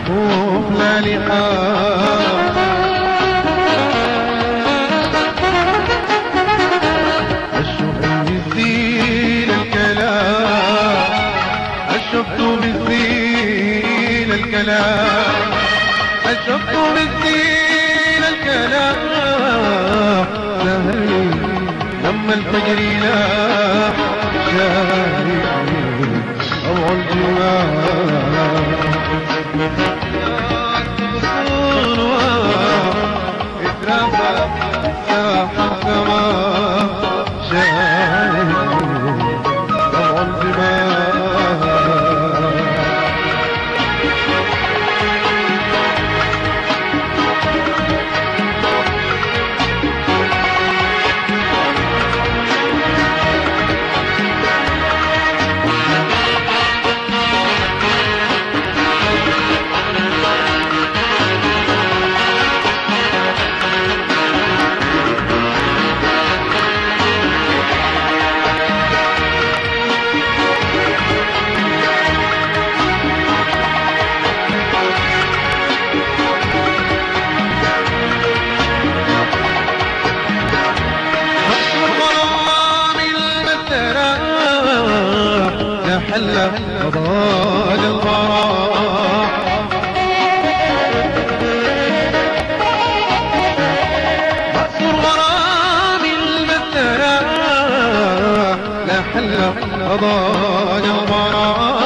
الكفوف لا لقاء. الشوق بالزين الكلام، الشوق بالزين الكلام، الشوق بالزين الكلام. سهل لما الفجر يلاح شاهد روع الجمال. اترفع ساحة سماء شاهد روع الجمال. حل فضال الغرام، رأس الغرام المثرى لا حل فضال الغرام.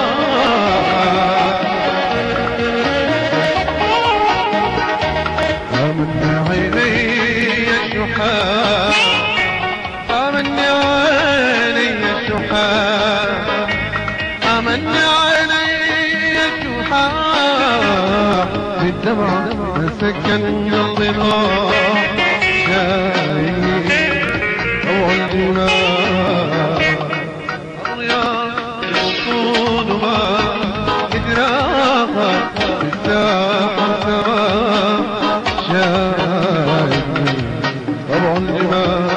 فمن عيني الشحاة، فمن عيني الشحاة، من علي الجحا بالدمع سكن الضباع. شايف روع الجنان الرياض يصون ما إدراها بالساحة سواء. شايف روع الجنان.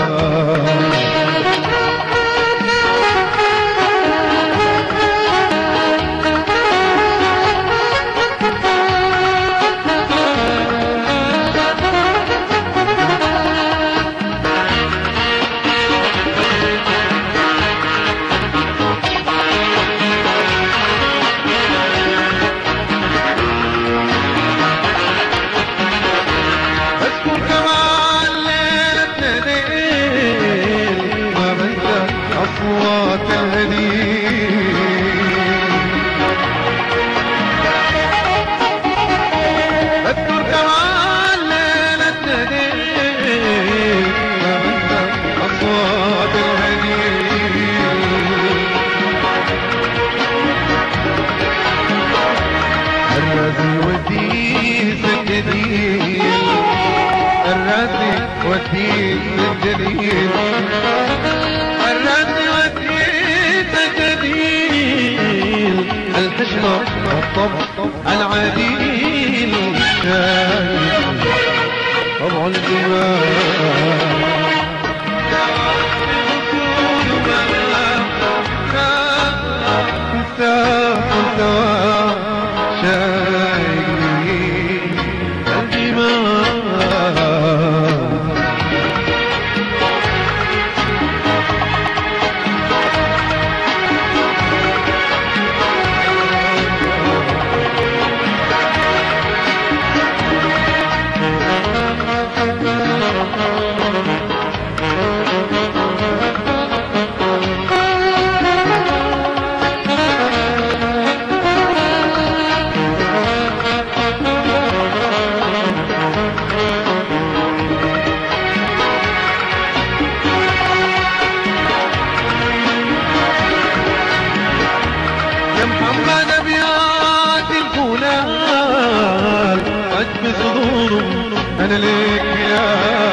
أصوات الهديل اذكر كمان ليلة نديل، أصوات الهديل. الرازي والديس الجديد، الرازي والديس الجديد، الرازي والديس الجديد. الحشمة والطبع العديل. شاهد طبع الجمال. أنا ليك يا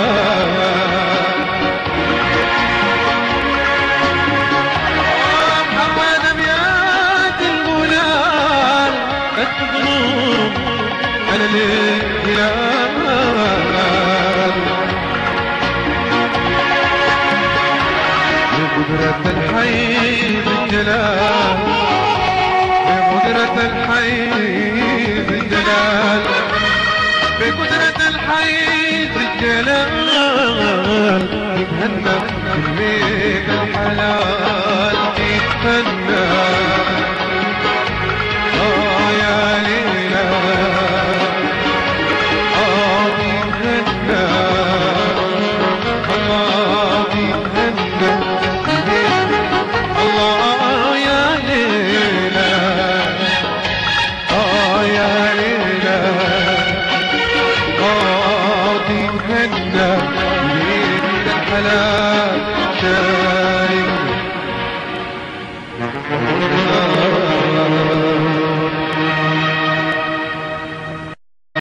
محمد أبيات الغلال الظلوم. أنا ليك يا بقدرة الحي بالكلام، بقدرة الحي ذي الجلال، بقدرة الحي ذي الجلال، يتهنى بالبيت الحلال، يتهنى يا ليلى يتهنى الله يتهنى الله يا ليلى يا ليلى يتهنى بيت الحلال.